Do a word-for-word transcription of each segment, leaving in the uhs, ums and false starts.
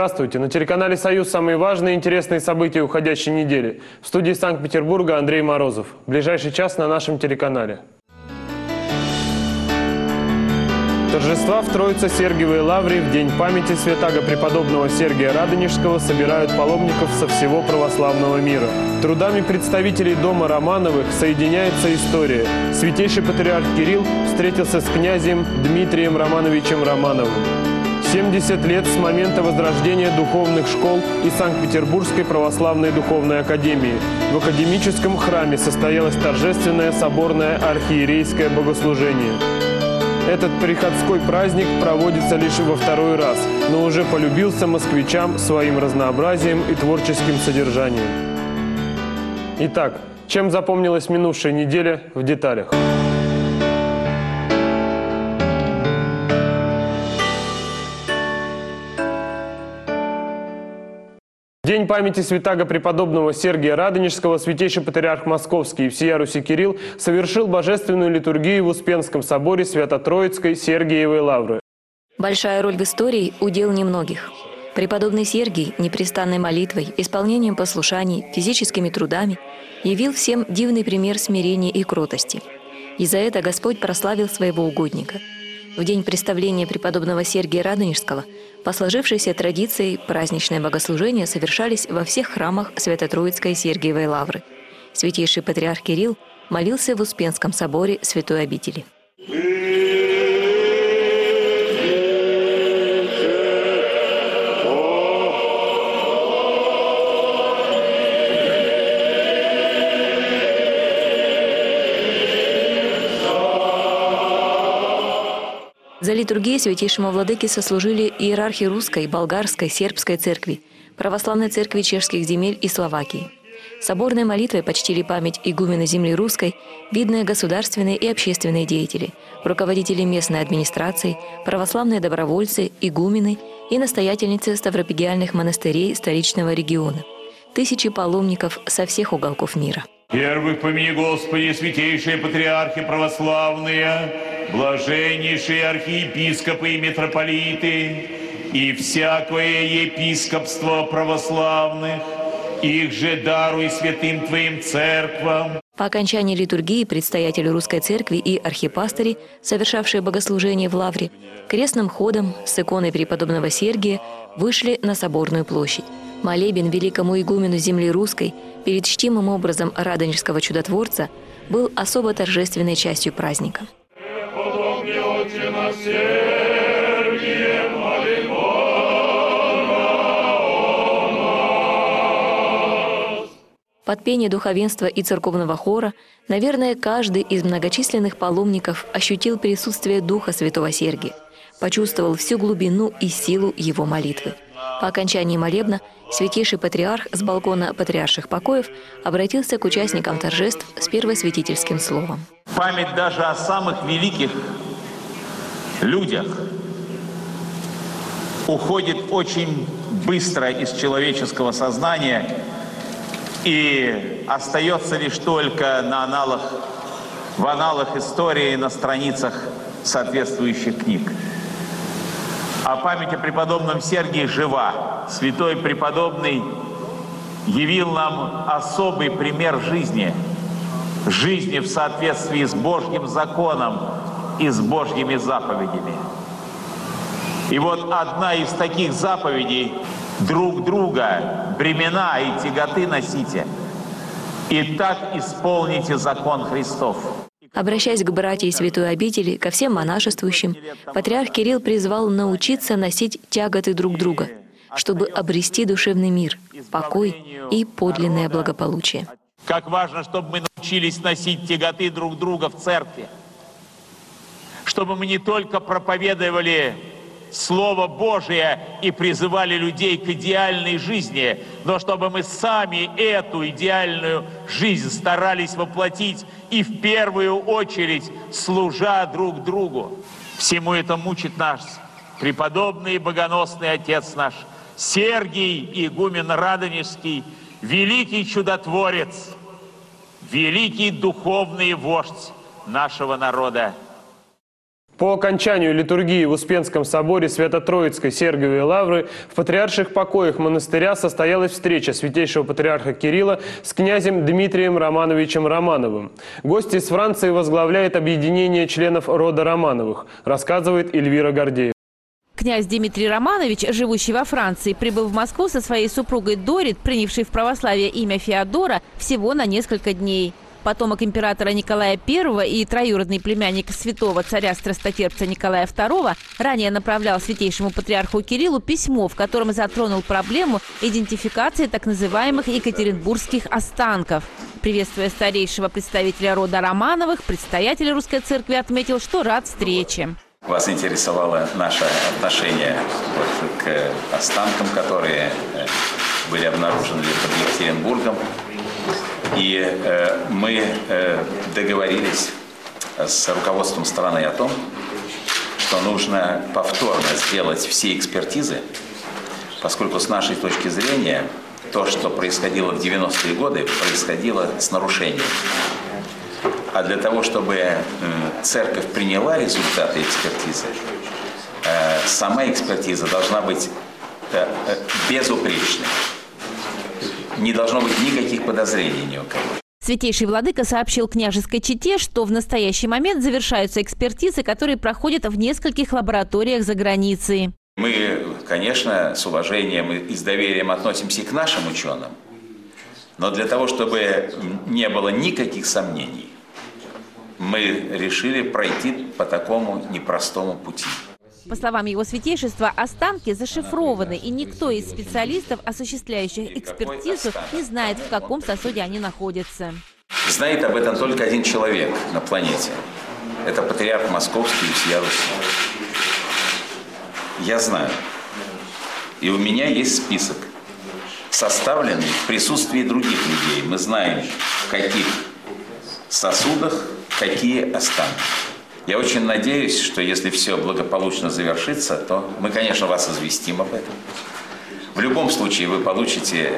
Здравствуйте! На телеканале «Союз» самые важные и интересные события уходящей недели. В студии Санкт-Петербурга Андрей Морозов. В ближайший час на нашем телеканале. Торжества в Троице-Сергиевой лавре в день памяти святаго преподобного Сергия Радонежского собирают паломников со всего православного мира. Трудами представителей дома Романовых соединяется история. Святейший патриарх Кирилл встретился с князем Дмитрием Романовичем Романовым. семьдесят лет с момента возрождения духовных школ и Санкт-Петербургской православной духовной академии. В академическом храме состоялось торжественное соборное архиерейское богослужение. Этот приходской праздник проводится лишь во второй раз, но уже полюбился москвичам своим разнообразием и творческим содержанием. Итак, чем запомнилась минувшая неделя в деталях? В день памяти святаго преподобного Сергия Радонежского святейший патриарх Московский и всея Руси Кирилл совершил божественную литургию в Успенском соборе Свято-Троицкой Сергиевой лавры. Большая роль в истории – удел немногих. Преподобный Сергий непрестанной молитвой, исполнением послушаний, физическими трудами явил всем дивный пример смирения и кротости. И за это Господь прославил своего угодника. В день представления преподобного Сергия Радонежского по сложившейся традиции праздничные богослужения совершались во всех храмах Свято-Троицкой Сергиевой лавры. Святейший патриарх Кирилл молился в Успенском соборе Святой обители. За литургией святейшему владыке сослужили иерархи русской, болгарской, сербской церкви, православной церкви чешских земель и Словакии. Соборной молитвой почтили память игумена земли русской, видные государственные и общественные деятели, руководители местной администрации, православные добровольцы, игумены и настоятельницы ставропигиальных монастырей столичного региона. Тысячи паломников со всех уголков мира. Первых помяни, Господи, святейшие патриархи православные, блаженнейшие архиепископы и митрополиты, и всякое епископство православных, их же даруй святым Твоим церквам. По окончании литургии предстоятели русской церкви и архипастыри, совершавшие богослужение в лавре, крестным ходом с иконой преподобного Сергия вышли на Соборную площадь. Молебен великому игумену земли русской перед чтимым образом Радонежского чудотворца был особо торжественной частью праздника. Под пение духовенства и церковного хора, наверное, каждый из многочисленных паломников ощутил присутствие Духа Святого Сергия, почувствовал всю глубину и силу его молитвы. По окончании молебна святейший патриарх с балкона патриарших покоев обратился к участникам торжеств с первосвятительским словом. Память даже о самых великих людях уходит очень быстро из человеческого сознания и остается лишь только на аналах, в аналах истории, на страницах соответствующих книг. А память о преподобном Сергии жива. Святой преподобный явил нам особый пример жизни, жизни в соответствии с Божьим законом и с Божьими заповедями. И вот одна из таких заповедей – друг друга бремена и тяготы носите, и так исполните закон Христов. Обращаясь к братьям Святой обители, ко всем монашествующим, патриарх Кирилл призвал научиться носить тяготы друг друга, чтобы обрести душевный мир, покой и подлинное благополучие. Как важно, чтобы мы научились носить тяготы друг друга в церкви, чтобы мы не только проповедовали Слово Божие и призывали людей к идеальной жизни, но чтобы мы сами эту идеальную жизнь старались воплотить и в первую очередь служа друг другу. Всему этому учит наш преподобный и богоносный отец наш Сергий игумен Радонежский, великий чудотворец, великий духовный вождь нашего народа. По окончанию литургии в Успенском соборе Свято-Троицкой Сергиевой Лавры в патриарших покоях монастыря состоялась встреча святейшего патриарха Кирилла с князем Дмитрием Романовичем Романовым. Гость из Франции возглавляет объединение членов рода Романовых, рассказывает Эльвира Гордеева. Князь Дмитрий Романович, живущий во Франции, прибыл в Москву со своей супругой Дорит, принявшей в православие имя Феодора, всего на несколько дней. Потомок императора Николая Первого и троюродный племянник святого царя-страстотерпца Николая Второго ранее направлял святейшему патриарху Кириллу письмо, в котором затронул проблему идентификации так называемых екатеринбургских останков. Приветствуя старейшего представителя рода Романовых, предстоятель Русской Церкви отметил, что рад встрече. Вас интересовало наше отношение вот к останкам, которые были обнаружены под Екатеринбургом. И э, мы э, договорились с руководством страны о том, что нужно повторно сделать все экспертизы, поскольку с нашей точки зрения то, что происходило в девяностые годы, происходило с нарушением. А для того, чтобы э, церковь приняла результаты экспертизы, э, сама экспертиза должна быть э, э, безупречной. Не должно быть никаких подозрений ни у кого. Святейший владыка сообщил княжеской чете, что в настоящий момент завершаются экспертизы, которые проходят в нескольких лабораториях за границей. Мы, конечно, с уважением и с доверием относимся и к нашим ученым, но для того, чтобы не было никаких сомнений, мы решили пройти по такому непростому пути. По словам его святейшества, останки зашифрованы, и никто из специалистов, осуществляющих экспертизу, не знает, в каком сосуде они находятся. Знает об этом только один человек на планете. Это патриарх Московский и всея Руси. Я знаю. И у меня есть список, составленный в присутствии других людей. Мы знаем, в каких сосудах какие останки. Я очень надеюсь, что если все благополучно завершится, то мы, конечно, вас известим об этом. В любом случае вы получите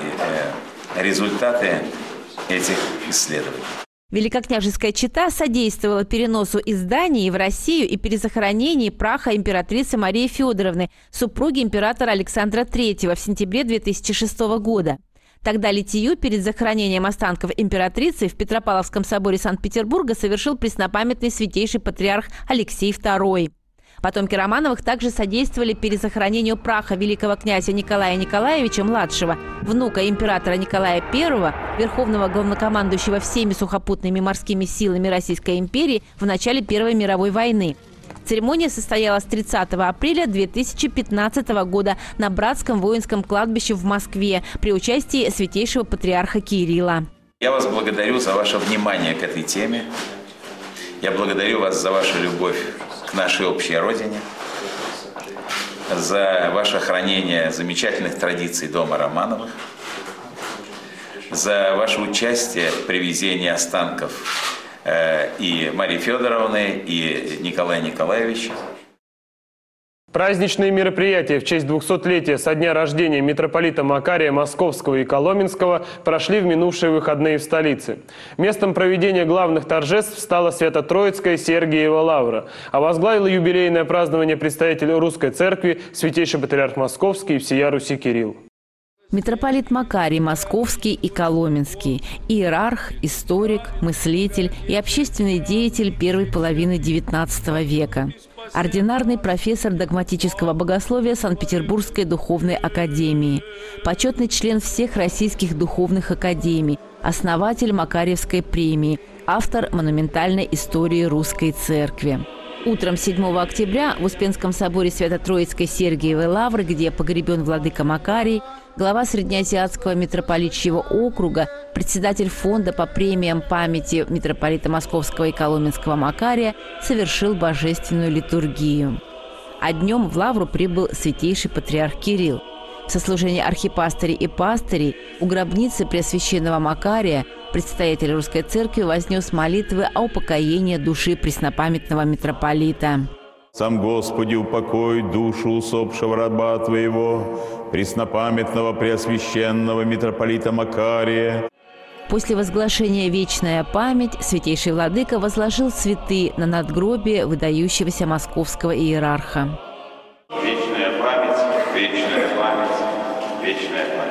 результаты этих исследований. Великокняжеская чета содействовала переносу из Дании в Россию и перезахоронению праха императрицы Марии Федоровны, супруги императора Александра Третьего, в сентябре две тысячи шестого года. Тогда литию перед захоронением останков императрицы в Петропавловском соборе Санкт-Петербурга совершил преснопамятный святейший патриарх Алексей Второй. Потомки Романовых также содействовали перезахоронению праха великого князя Николая Николаевича-младшего, внука императора Николая Первого, верховного главнокомандующего всеми сухопутными морскими силами Российской империи в начале Первой мировой войны. Церемония состоялась тридцатого апреля две тысячи пятнадцатого года на Братском воинском кладбище в Москве при участии святейшего патриарха Кирилла. Я вас благодарю за ваше внимание к этой теме. Я благодарю вас за вашу любовь к нашей общей родине, за ваше хранение замечательных традиций дома Романовых, за ваше участие в привезении останков и Марии Федоровны, и Николая Николаевича. Праздничные мероприятия в честь двухсотлетия со дня рождения митрополита Макария Московского и Коломенского прошли в минувшие выходные в столице. Местом проведения главных торжеств стала Свято-Троицкая Сергиева Лавра, а возглавил юбилейное празднование представитель Русской Церкви святейший патриарх Московский и всея Руси Кирилл. Митрополит Макарий Московский и Коломенский – иерарх, историк, мыслитель и общественный деятель первой половины девятнадцатого века. Ординарный профессор догматического богословия Санкт-Петербургской духовной академии. Почетный член всех российских духовных академий. Основатель Макарьевской премии. Автор монументальной истории Русской Церкви. Утром седьмого октября в Успенском соборе Свято-Троицкой Сергиевой Лавры, где погребен владыка Макарий, глава Среднеазиатского митрополитчьего округа, председатель фонда по премиям памяти митрополита Московского и Коломенского Макария совершил божественную литургию. А днем в Лавру прибыл святейший патриарх Кирилл. В сослужении архипастырей и пастырей у гробницы Преосвященного Макария предстоятель Русской Церкви вознес молитвы о упокоении души преснопамятного митрополита. «Сам Господи, упокой душу усопшего раба Твоего, преснопамятного Преосвященного митрополита Макария». После возглашения «Вечная память» святейший владыка возложил цветы на надгробие выдающегося московского иерарха. Вечная память, вечная память, вечная память.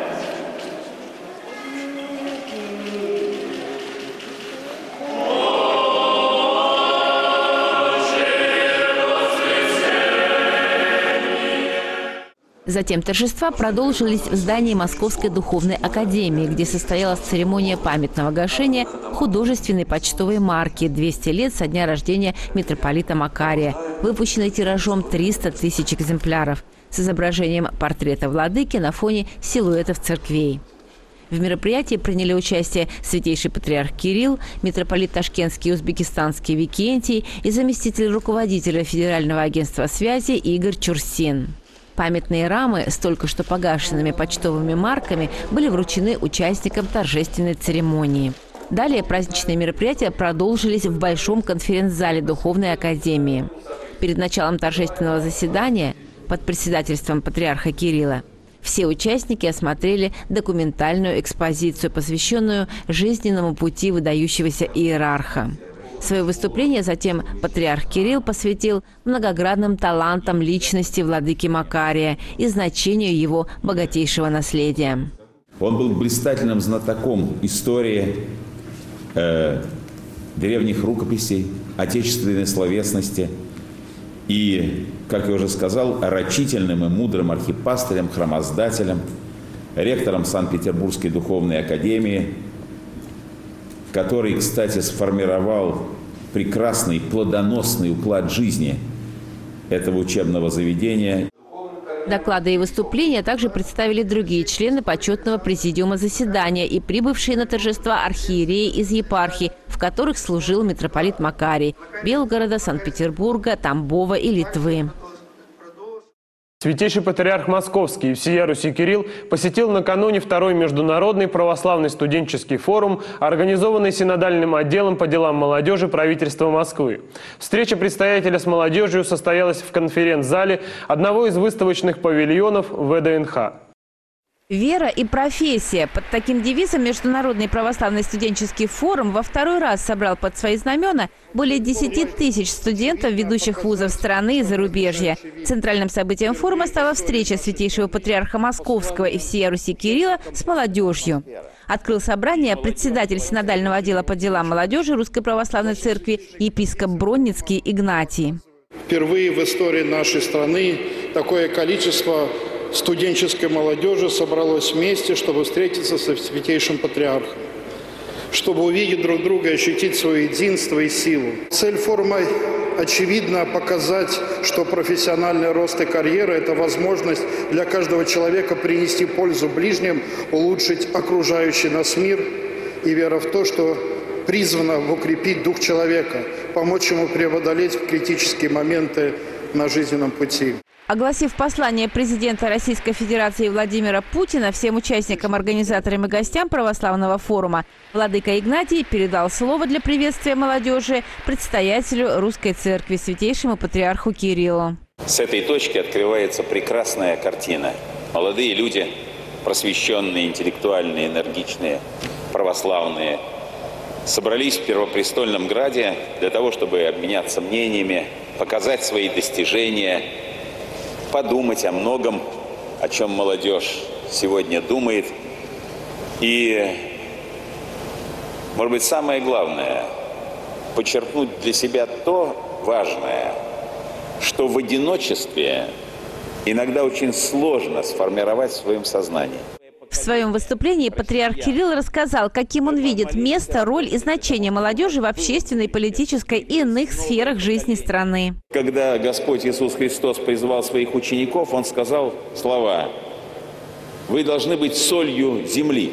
Затем торжества продолжились в здании Московской духовной академии, где состоялась церемония памятного гашения художественной почтовой марки «двести лет со дня рождения митрополита Макария», выпущенной тиражом триста тысяч экземпляров, с изображением портрета владыки на фоне силуэтов церквей. В мероприятии приняли участие святейший патриарх Кирилл, митрополит Ташкентский и Узбекистанский Викентий и заместитель руководителя Федерального агентства связи Игорь Чурсин. Памятные рамы с только что погашенными почтовыми марками были вручены участникам торжественной церемонии. Далее праздничные мероприятия продолжились в Большом конференц-зале Духовной академии. Перед началом торжественного заседания под председательством патриарха Кирилла все участники осмотрели документальную экспозицию, посвященную жизненному пути выдающегося иерарха. Свое выступление затем патриарх Кирилл посвятил многогранным талантам личности владыки Макария и значению его богатейшего наследия. Он был блистательным знатоком истории э, древних рукописей, отечественной словесности и, как я уже сказал, рачительным и мудрым архипастырем, храмоздателем, ректором Санкт-Петербургской духовной академии, который, кстати, сформировал прекрасный, плодоносный уклад жизни этого учебного заведения. Доклады и выступления также представили другие члены почетного президиума заседания и прибывшие на торжества архиереи из епархий, в которых служил митрополит Макарий – Белгорода, Санкт-Петербурга, Тамбова и Литвы. Святейший патриарх Московский и всея Руси Кирилл посетил накануне второй международный православный студенческий форум, организованный синодальным отделом по делам молодежи правительства Москвы. Встреча предстоятеля с молодежью состоялась в конференц-зале одного из выставочных павильонов вэ дэ эн ха. Вера и профессия. Под таким девизом Международный православный студенческий форум во второй раз собрал под свои знамена более десяти тысяч студентов ведущих вузов страны и зарубежья. Центральным событием форума стала встреча святейшего патриарха Московского и всея Руси Кирилла с молодежью. Открыл собрание председатель синодального отдела по делам молодежи Русской православной церкви епископ Бронницкий Игнатий. Впервые в истории нашей страны такое количество студенческой молодежи собралось вместе, чтобы встретиться со святейшим патриархом, чтобы увидеть друг друга и ощутить свое единство и силу. Цель форума очевидно показать, что профессиональный рост и карьера – это возможность для каждого человека принести пользу ближним, улучшить окружающий нас мир, и вера в то, что призвана укрепить дух человека, помочь ему преодолеть критические моменты на жизненном пути. Огласив послание президента Российской Федерации Владимира Путина всем участникам, организаторам и гостям православного форума, владыка Игнатий передал слово для приветствия молодежи предстоятелю Русской Церкви, святейшему патриарху Кириллу. С этой точки открывается прекрасная картина. Молодые люди, просвещенные, интеллектуальные, энергичные, православные, собрались в Первопрестольном Граде для того, чтобы обменяться мнениями, показать свои достижения, подумать о многом, о чем молодежь сегодня думает. И, может быть, самое главное – подчеркнуть для себя то важное, что в одиночестве иногда очень сложно сформировать в своем сознании. В своем выступлении патриарх Кирилл рассказал, каким он видит место, роль и значение молодежи в общественной, политической и иных сферах жизни страны. Когда Господь Иисус Христос призвал своих учеников, Он сказал слова: «Вы должны быть солью земли».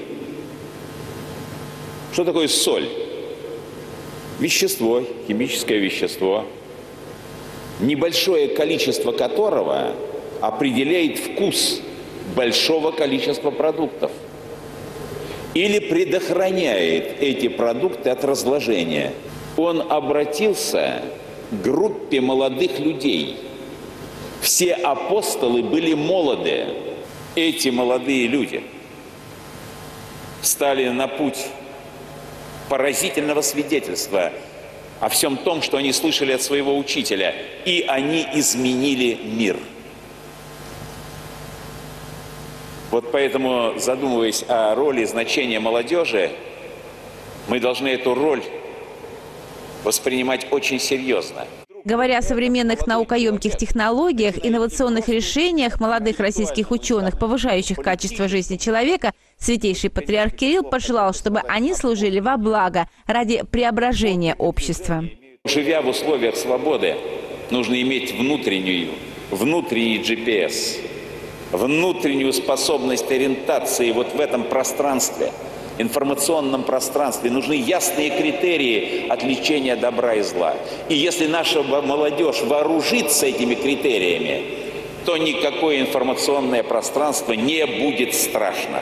Что такое соль? Вещество, химическое вещество, небольшое количество которого определяет вкус большого количества продуктов или предохраняет эти продукты от разложения. Он обратился к группе молодых людей. Все апостолы были молоды. Эти молодые люди стали на путь поразительного свидетельства о всем том, что они слышали от своего учителя, и они изменили мир. Вот поэтому, задумываясь о роли и значении молодежи, мы должны эту роль воспринимать очень серьезно. Говоря о современных наукоемких технологиях, инновационных решениях молодых российских ученых, повышающих качество жизни человека, Святейший Патриарх Кирилл пожелал, чтобы они служили во благо ради преображения общества. Живя в условиях свободы, нужно иметь внутреннюю, внутренний джи пи эс, внутреннюю способность ориентации вот в этом пространстве, информационном пространстве. Нужны ясные критерии отличения добра и зла. И если наша молодежь вооружится этими критериями, то никакое информационное пространство не будет страшно.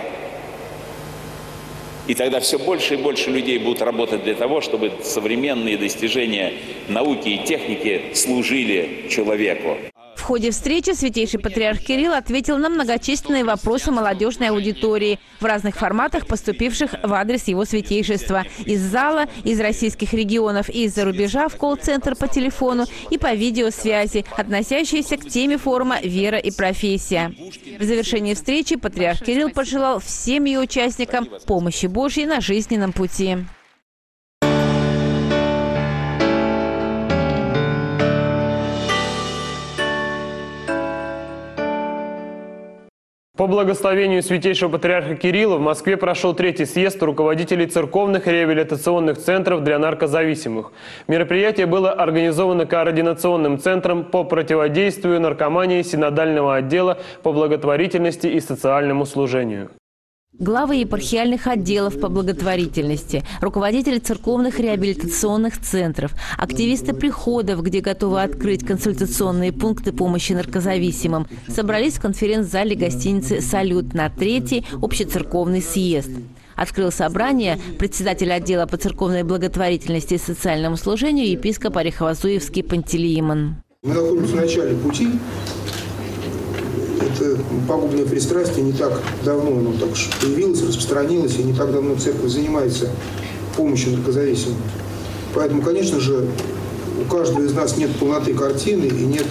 И тогда все больше и больше людей будут работать для того, чтобы современные достижения науки и техники служили человеку. В ходе встречи Святейший Патриарх Кирилл ответил на многочисленные вопросы молодежной аудитории в разных форматах, поступивших в адрес его святейшества. Из зала, из российских регионов и из-за рубежа в колл-центр по телефону и по видеосвязи, относящиеся к теме форума «Вера и профессия». В завершении встречи Патриарх Кирилл пожелал всем ее участникам помощи Божьей на жизненном пути. По благословению Святейшего Патриарха Кирилла в Москве прошел третий съезд руководителей церковных реабилитационных центров для наркозависимых. Мероприятие было организовано Координационным центром по противодействию наркомании Синодального отдела по благотворительности и социальному служению. Главы епархиальных отделов по благотворительности, руководители церковных реабилитационных центров, активисты приходов, где готовы открыть консультационные пункты помощи наркозависимым, собрались в конференц-зале гостиницы «Салют» на третий общецерковный съезд. Открыл собрание председатель отдела по церковной благотворительности и социальному служению епископ Орехово-Зуевский Пантелеимон. Мы находимся в начале пути. Это пагубное пристрастие не так давно оно так появилось, распространилось, и не так давно церковь занимается помощью наркозависимым. Поэтому, конечно же, у каждого из нас нет полноты картины и нет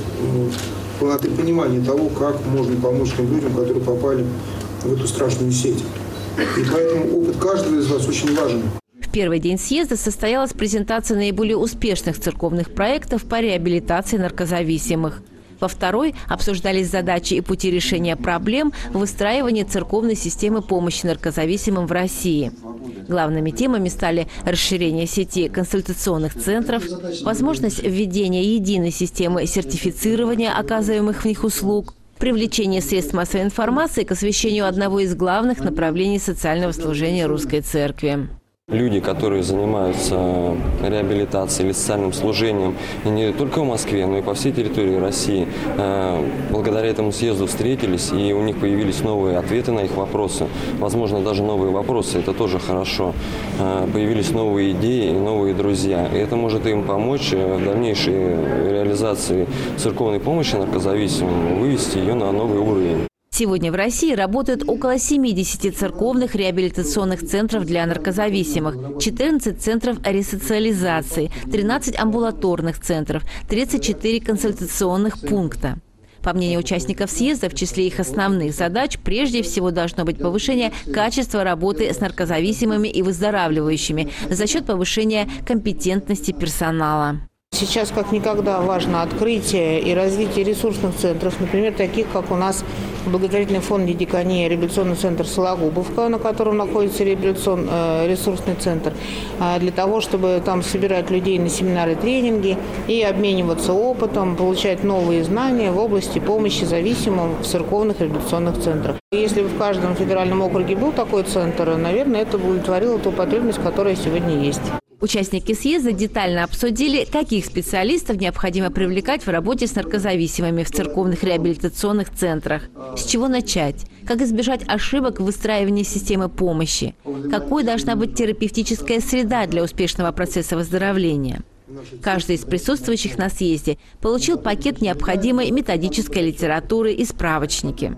полноты понимания того, как можно помочь тем людям, которые попали в эту страшную сеть. И поэтому опыт каждого из вас очень важен. В первый день съезда состоялась презентация наиболее успешных церковных проектов по реабилитации наркозависимых. Во второй обсуждались задачи и пути решения проблем в выстраивании церковной системы помощи наркозависимым в России. Главными темами стали расширение сети консультационных центров, возможность введения единой системы сертифицирования оказываемых в них услуг, привлечение средств массовой информации к освещению одного из главных направлений социального служения Русской Церкви. Люди, которые занимаются реабилитацией или социальным служением и не только в Москве, но и по всей территории России, благодаря этому съезду встретились, и у них появились новые ответы на их вопросы. Возможно, даже новые вопросы, это тоже хорошо. Появились новые идеи и новые друзья. И это может им помочь в дальнейшей реализации церковной помощи наркозависимым, вывести ее на новый уровень. Сегодня в России работают около семидесяти церковных реабилитационных центров для наркозависимых, четырнадцать центров ресоциализации, тринадцать амбулаторных центров, тридцать четыре консультационных пункта. По мнению участников съезда, в числе их основных задач прежде всего должно быть повышение качества работы с наркозависимыми и выздоравливающими за счет повышения компетентности персонала. Сейчас как никогда важно открытие и развитие ресурсных центров, например, таких, как у нас благотворительный фонд «Дидикония», реабилитационный центр «Сологубовка», на котором находится реабилитационный э, ресурсный центр, э, для того, чтобы там собирать людей на семинары, тренинги и обмениваться опытом, получать новые знания в области помощи зависимым в церковных реабилитационных центрах. Если бы в каждом федеральном округе был такой центр, наверное, это удовлетворило ту потребность, которая сегодня есть. Участники съезда детально обсудили, каких специалистов необходимо привлекать в работе с наркозависимыми в церковных реабилитационных центрах. С чего начать? Как избежать ошибок в выстраивании системы помощи? Какой должна быть терапевтическая среда для успешного процесса выздоровления? Каждый из присутствующих на съезде получил пакет необходимой методической литературы и справочники.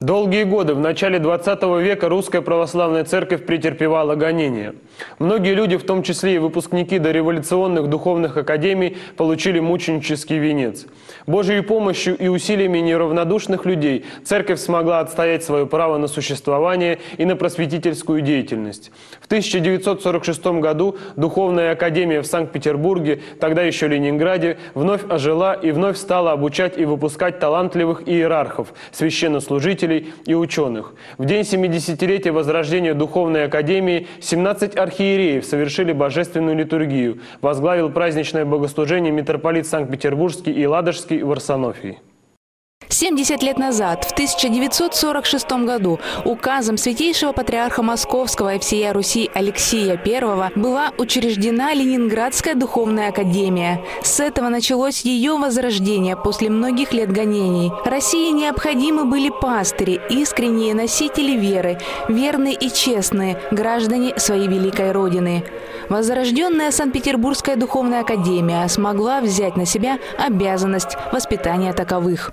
Долгие годы, в начале двадцатого века, Русская Православная Церковь претерпевала гонения. Многие люди, в том числе и выпускники дореволюционных духовных академий, получили мученический венец. Божьей помощью и усилиями неравнодушных людей Церковь смогла отстоять свое право на существование и на просветительскую деятельность. В тысяча девятьсот сорок шестом году Духовная Академия в Санкт-Петербурге, тогда еще Ленинграде, вновь ожила и вновь стала обучать и выпускать талантливых иерархов, священнослужителей и ученых. В день семидесятилетия возрождения Духовной Академии семнадцать архиереев совершили божественную литургию. Возглавил праздничное богослужение митрополит Санкт-Петербургский и Ладожский Варсонофий. семьдесят лет назад, в тысяча девятьсот сорок шестом году, указом Святейшего Патриарха Московского и всея Руси Алексия Первого была учреждена Ленинградская Духовная Академия. С этого началось ее возрождение после многих лет гонений. России необходимы были пастыри, искренние носители веры, верные и честные граждане своей великой Родины. Возрожденная Санкт-Петербургская Духовная Академия смогла взять на себя обязанность воспитания таковых.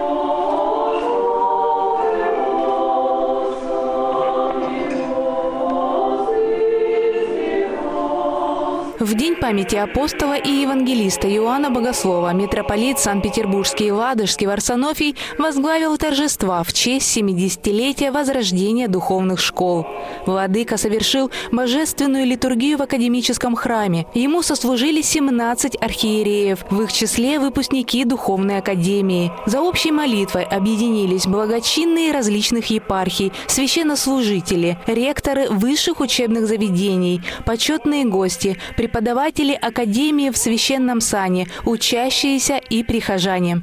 В день памяти апостола и евангелиста Иоанна Богослова митрополит Санкт-Петербургский и Ладожский Варсонофий возглавил торжества в честь семидесятилетия возрождения духовных школ. Владыка совершил божественную литургию в академическом храме. Ему сослужили семнадцать архиереев, в их числе выпускники Духовной Академии. За общей молитвой объединились благочинные различных епархий, священнослужители, ректоры высших учебных заведений, почетные гости, преподаватели Академии в священном сане, учащиеся и прихожане.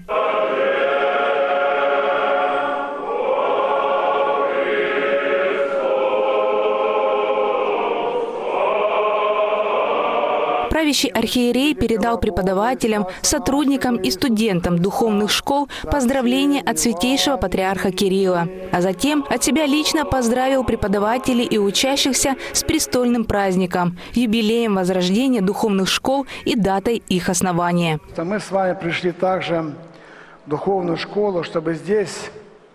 Правящий архиерей передал преподавателям, сотрудникам и студентам духовных школ поздравления от Святейшего Патриарха Кирилла. А затем от себя лично поздравил преподавателей и учащихся с престольным праздником, юбилеем возрождения духовных школ и датой их основания. Мы с вами пришли также в духовную школу, чтобы здесь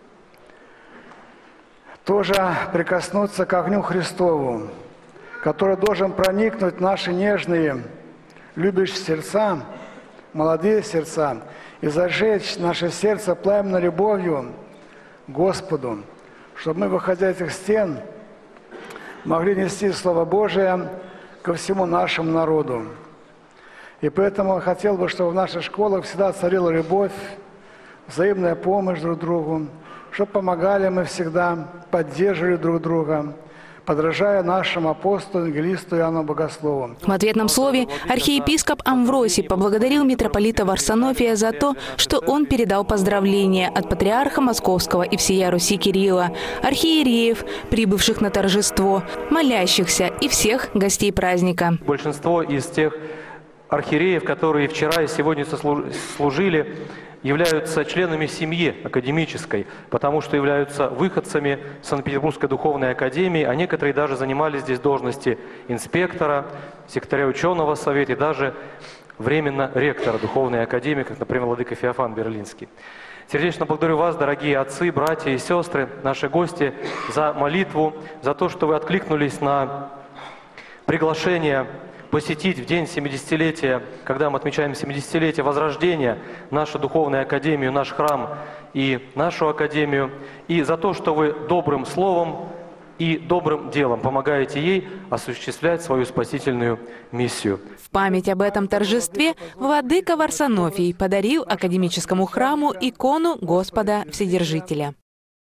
тоже прикоснуться к огню Христову, который должен проникнуть в наши нежные, любящие сердца, молодые сердца, и зажечь наше сердце пламенной любовью к Господу, чтобы мы, выходя из этих стен, могли нести Слово Божие ко всему нашему народу. И поэтому я хотел бы, чтобы в наших школах всегда царила любовь, взаимная помощь друг другу, чтобы помогали мы всегда, поддерживали друг друга, подражая нашему апостолу, евангелисту Иоанну Богослову. В ответном слове архиепископ Амвросий поблагодарил митрополита Варсонофия за то, что он передал поздравления от патриарха Московского и всея Руси Кирилла, архиереев, прибывших на торжество, молящихся и всех гостей праздника. Большинство из тех архиереев, которые вчера и сегодня служили, являются членами семьи академической, потому что являются выходцами Санкт-Петербургской духовной академии, а некоторые даже занимали здесь должности инспектора, секретаря ученого совета и даже временно ректора духовной академии, как, например, владыка Феофан Берлинский. Сердечно благодарю вас, дорогие отцы, братья и сестры, наши гости, за молитву, за то, что вы откликнулись на приглашение посетить в день семидесятилетия, когда мы отмечаем семидесятилетие возрождения, нашу духовную академию, наш храм и нашу академию, и за то, что вы добрым словом и добрым делом помогаете ей осуществлять свою спасительную миссию. В память об этом торжестве владыка Варсонофий подарил академическому храму икону Господа Вседержителя.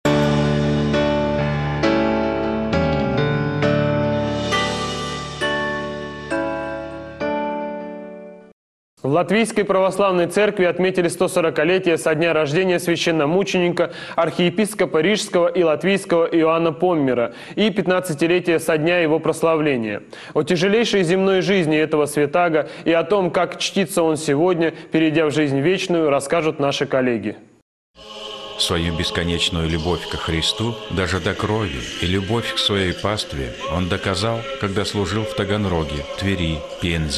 В Латвийской православной церкви отметили сто сорокалетие со дня рождения священномученика, архиепископа Рижского и Латвийского Иоанна Поммера и пятнадцатилетие со дня его прославления. О тяжелейшей земной жизни этого святаго и о том, как чтится он сегодня, перейдя в жизнь вечную, расскажут наши коллеги. Свою бесконечную любовь ко Христу, даже до крови, и любовь к своей пастве он доказал, когда служил в Таганроге, Твери, Пензе.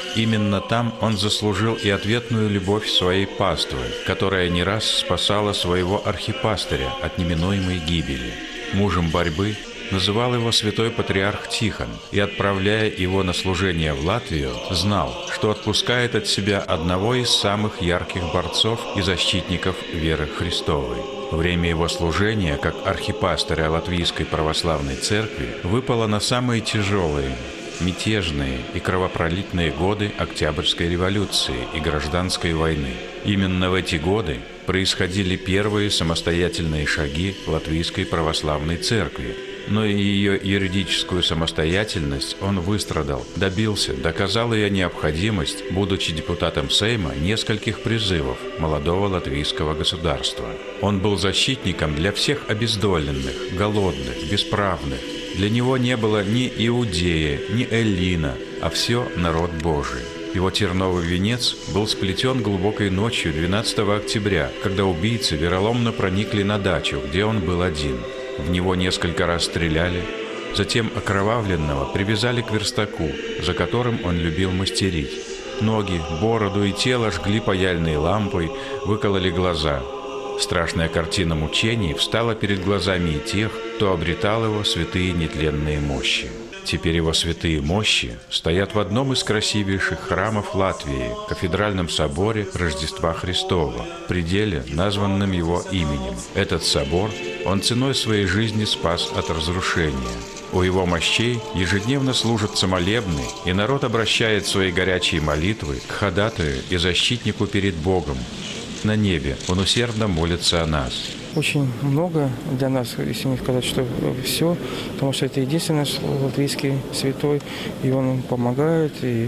Именно там он заслужил и ответную любовь своей паствы, которая не раз спасала своего архипастыря от неминуемой гибели. Мужем борьбы называл его святой патриарх Тихон и, отправляя его на служение в Латвию, знал, что отпускает от себя одного из самых ярких борцов и защитников веры Христовой. Время его служения, как архипастыря Латвийской православной церкви, выпало на самые тяжелые, мятежные и кровопролитные годы Октябрьской революции и Гражданской войны. Именно в эти годы происходили первые самостоятельные шаги Латвийской православной церкви. Но и ее юридическую самостоятельность он выстрадал, добился, доказал ее необходимость, будучи депутатом Сейма, нескольких призывов молодого латвийского государства. Он был защитником для всех обездоленных, голодных, бесправных. Для него не было ни Иудея, ни Эллина, а все народ Божий. Его терновый венец был сплетен глубокой ночью двенадцатого октября, когда убийцы вероломно проникли на дачу, где он был один. В него несколько раз стреляли, затем окровавленного привязали к верстаку, за которым он любил мастерить. Ноги, бороду и тело жгли паяльной лампой, выкололи глаза. Страшная картина мучений встала перед глазами и тех, кто обретал его святые нетленные мощи. Теперь его святые мощи стоят в одном из красивейших храмов Латвии, кафедральном соборе Рождества Христова, в пределе, названном его именем. Этот собор он ценой своей жизни спас от разрушения. У его мощей ежедневно служатся молебны, и народ обращает свои горячие молитвы к ходатаю и защитнику перед Богом. На небе он усердно молится о нас. Очень много для нас, если не сказать, что все, потому что это единственный наш латвийский святой, и он нам помогает, и,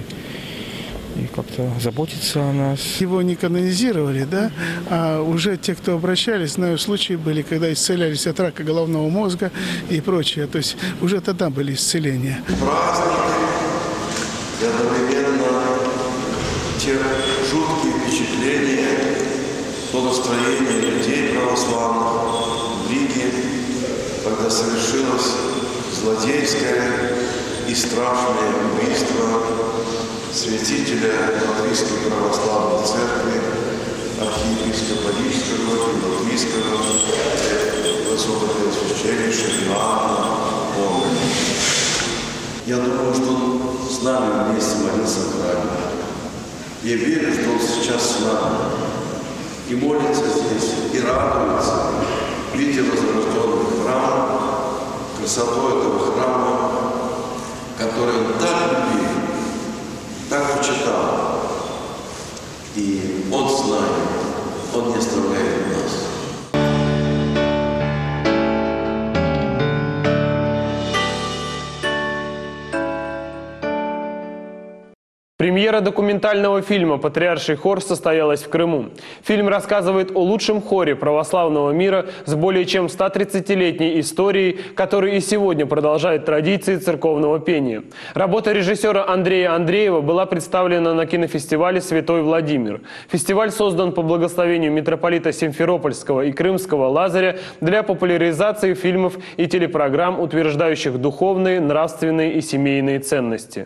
и как-то заботится о нас. Его не канонизировали, да, а уже те, кто обращались, знаю, случаи были, когда исцелялись от рака головного мозга и прочее, то есть уже тогда были исцеления. Праздник и одновременно те жуткие впечатления, то настроение людей православных в Риге, когда совершилось злодейское и страшное убийство святителя Латвийской православной церкви, архиепископа Рижского и Латвийского высокопреосвященнейшего Иоанна Богомольца. Я думаю, что он с нами вместе молился в храме. Я верю, что он сейчас с нами. И молится здесь, и радуется, видя возрожденный храм, красоту этого храма, который он так любил, так почитал. И он с нами, он не оставляет нас. Премьера документального фильма «Патриарший хор» состоялась в Крыму. Фильм рассказывает о лучшем хоре православного мира с более чем ста тридцатилетней историей, который и сегодня продолжает традиции церковного пения. Работа режиссера Андрея Андреева была представлена на кинофестивале «Святой Владимир». Фестиваль создан по благословению митрополита Симферопольского и Крымского Лазаря для популяризации фильмов и телепрограмм, утверждающих духовные, нравственные и семейные ценности.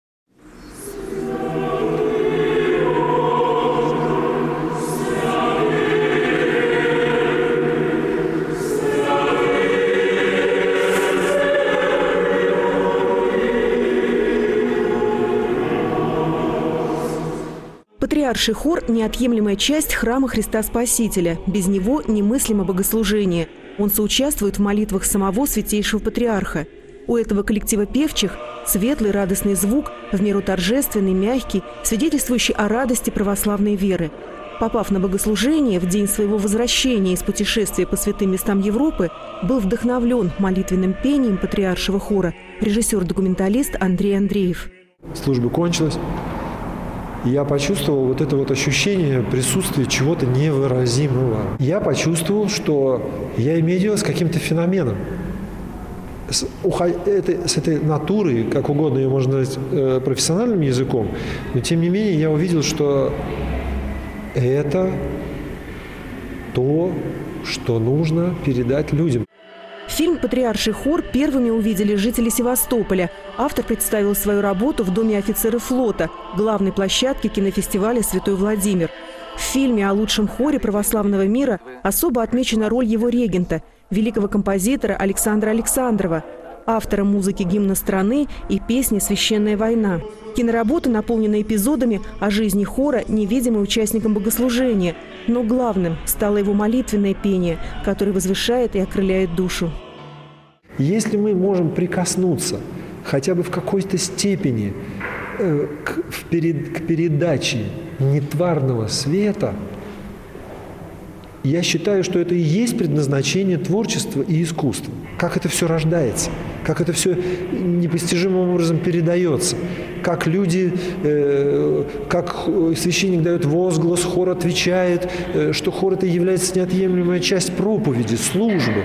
Патриарший хор – неотъемлемая часть храма Христа Спасителя. Без него немыслимо богослужение. Он соучаствует в молитвах самого святейшего патриарха. У этого коллектива певчих светлый радостный звук, в меру торжественный, мягкий, свидетельствующий о радости православной веры. Попав на богослужение в день своего возвращения из путешествия по святым местам Европы, был вдохновлен молитвенным пением патриаршего хора режиссер-документалист Андрей Андреев. Служба кончилась. Я почувствовал вот это вот ощущение присутствия чего-то невыразимого. Я почувствовал, что я имею дело с каким-то феноменом. С, это, с этой натурой, как угодно ее можно назвать э, профессиональным языком, но тем не менее я увидел, что это то, что нужно передать людям. Фильм «Патриарший хор» первыми увидели жители Севастополя. Автор представил свою работу в Доме офицеров флота, главной площадке кинофестиваля «Святой Владимир». В фильме о лучшем хоре православного мира особо отмечена роль его регента, великого композитора Александра Александрова, автора музыки гимна страны и песни «Священная война». Киноработа наполнена эпизодами о жизни хора, невидимой участником богослужения. Но главным стало его молитвенное пение, которое возвышает и окрыляет душу. Если мы можем прикоснуться хотя бы в какой-то степени э, к, в перед, к передаче нетварного света, я считаю, что это и есть предназначение творчества и искусства. Как это все рождается, как это все непостижимым образом передается, как люди, э, как священник дает возглас, хор отвечает, э, что хор это является неотъемлемая часть проповеди, службы.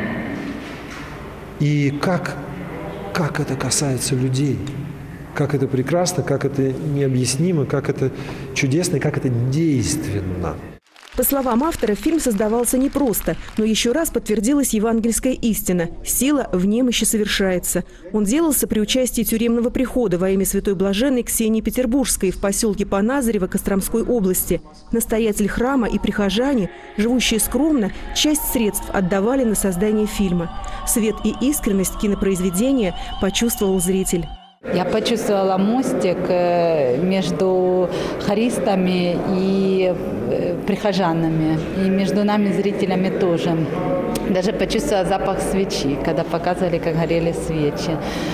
И как, как это касается людей, как это прекрасно, как это необъяснимо, как это чудесно и как это действенно. По словам автора, фильм создавался непросто, но еще раз подтвердилась евангельская истина – сила в немощи совершается. Он делался при участии тюремного прихода во имя святой блаженной Ксении Петербургской в поселке Поназарево Костромской области. Настоятель храма и прихожане, живущие скромно, часть средств отдавали на создание фильма. Свет и искренность кинопроизведения почувствовал зритель. Я почувствовала мостик между хористами и прихожанами, и между нами, зрителями, тоже. Даже почувствовала запах свечи, когда показывали, как горели свечи.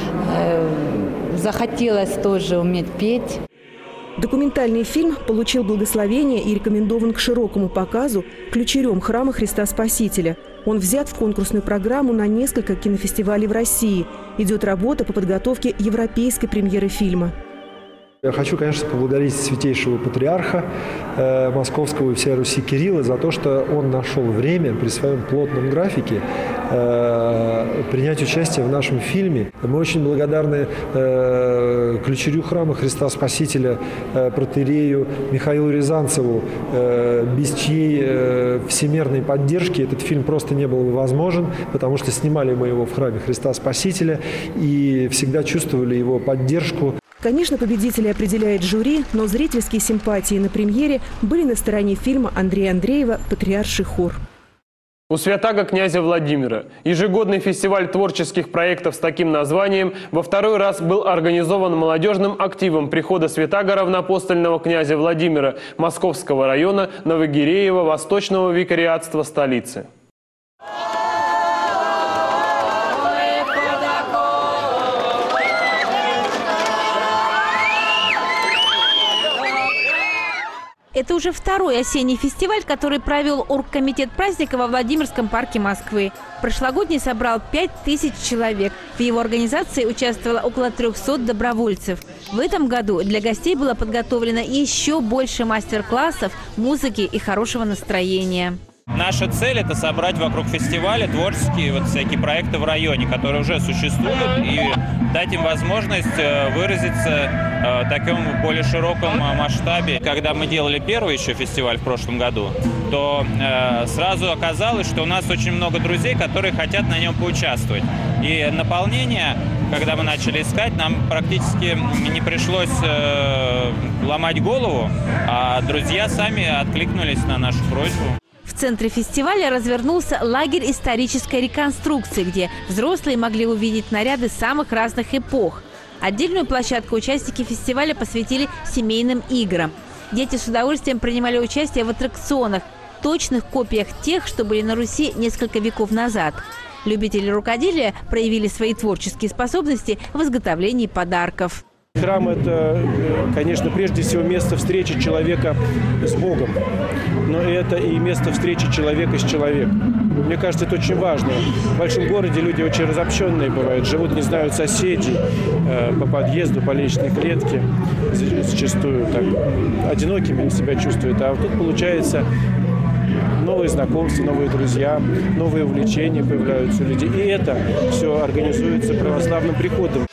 Захотелось тоже уметь петь. Документальный фильм получил благословение и рекомендован к широкому показу ключерем храма Христа Спасителя. Он взят в конкурсную программу на несколько кинофестивалей в России. Идет работа по подготовке европейской премьеры фильма. Я хочу, конечно, поблагодарить святейшего патриарха э, Московского и всей Руси Кирилла за то, что он нашел время при своем плотном графике э, принять участие в нашем фильме. Мы очень благодарны э, ключерю храма Христа Спасителя, э, протоиерею Михаилу Рязанцеву, э, без чьей э, всемирной поддержки этот фильм просто не был бы возможен, потому что снимали мы его в храме Христа Спасителя и всегда чувствовали его поддержку. Конечно, победителей определяет жюри, но зрительские симпатии на премьере были на стороне фильма Андрея Андреева «Патриарший хор». У Святаго князя Владимира ежегодный фестиваль творческих проектов с таким названием во второй раз был организован молодежным активом прихода Святаго равноапостольного князя Владимира Московского района Новогиреева Восточного викариатства столицы. Это уже второй осенний фестиваль, который провел оргкомитет праздника во Владимирском парке Москвы. Прошлогодний собрал пять тысяч человек. В его организации участвовало около трёхсот добровольцев. В этом году для гостей было подготовлено еще больше мастер-классов, музыки и хорошего настроения. Наша цель – это собрать вокруг фестиваля творческие вот всякие проекты в районе, которые уже существуют, и дать им возможность выразиться в таком более широком масштабе. Когда мы делали первый еще фестиваль в прошлом году, то э, сразу оказалось, что у нас очень много друзей, которые хотят на нем поучаствовать. И наполнение, когда мы начали искать, нам практически не пришлось э, ломать голову, а друзья сами откликнулись на нашу просьбу. В центре фестиваля развернулся лагерь исторической реконструкции, где взрослые могли увидеть наряды самых разных эпох. Отдельную площадку участники фестиваля посвятили семейным играм. Дети с удовольствием принимали участие в аттракционах, точных копиях тех, что были на Руси несколько веков назад. Любители рукоделия проявили свои творческие способности в изготовлении подарков. Храм – это, конечно, прежде всего место встречи человека с Богом, но это и место встречи человека с человеком. Мне кажется, это очень важно. В большом городе люди очень разобщенные бывают, живут, не знают соседей э, по подъезду, по личной клетке, зачастую так одинокими себя чувствуют. А вот тут получается новые знакомства, новые друзья, новые увлечения появляются у людей. И это все организуется православным приходом.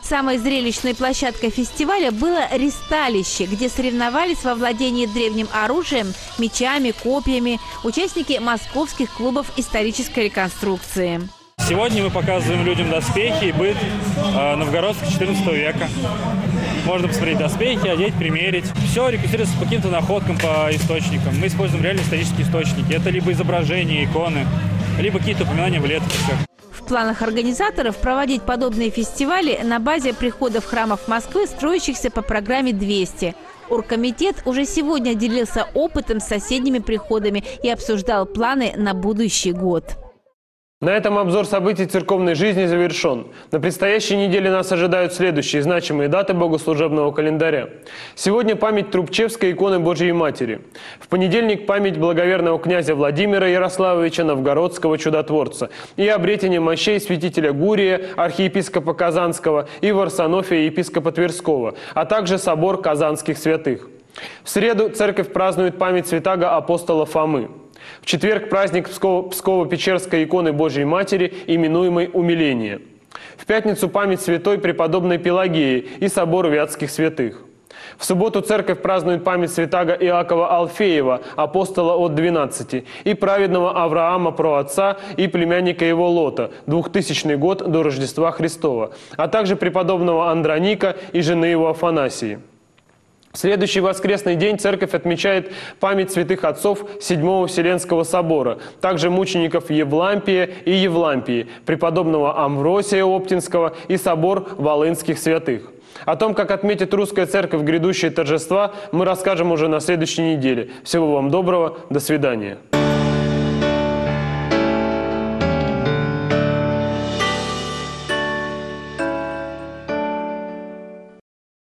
Самой зрелищной площадкой фестиваля было ристалище, где соревновались во владении древним оружием, мечами, копьями участники московских клубов исторической реконструкции. Сегодня мы показываем людям доспехи и быт э, новгородского четырнадцатого века. Можно посмотреть доспехи, одеть, примерить. Все реконструируется по каким-то находкам, по источникам. Мы используем реально исторические источники. Это либо изображения, иконы, либо какие-то упоминания в летописях. В планах организаторов проводить подобные фестивали на базе приходов храмов Москвы, строящихся по программе двести. Оргкомитет уже сегодня делился опытом с соседними приходами и обсуждал планы на будущий год. На этом обзор событий церковной жизни завершен. На предстоящей неделе нас ожидают следующие значимые даты богослужебного календаря. Сегодня память Трубчевской иконы Божьей Матери. В понедельник память благоверного князя Владимира Ярославовича Новгородского чудотворца и обретение мощей святителя Гурия, архиепископа Казанского, и Варсонофия, епископа Тверского, а также собор казанских святых. В среду церковь празднует память святаго апостола Фомы. В четверг праздник Псково-Печерской иконы Божьей Матери, именуемой «Умиление». В пятницу память святой преподобной Пелагеи и собор Вятских святых. В субботу церковь празднует память святаго Иакова Алфеева, апостола от двенадцати, и праведного Авраама праотца и племянника его Лота, двухтысячный год до Рождества Христова, а также преподобного Андроника и жены его Афанасии. В следующий воскресный день церковь отмечает память святых отцов Седьмого Вселенского собора, также мучеников Евлампия и Евлампии, преподобного Амвросия Оптинского и собор Волынских святых. О том, как отметит русская церковь грядущие торжества, мы расскажем уже на следующей неделе. Всего вам доброго, до свидания.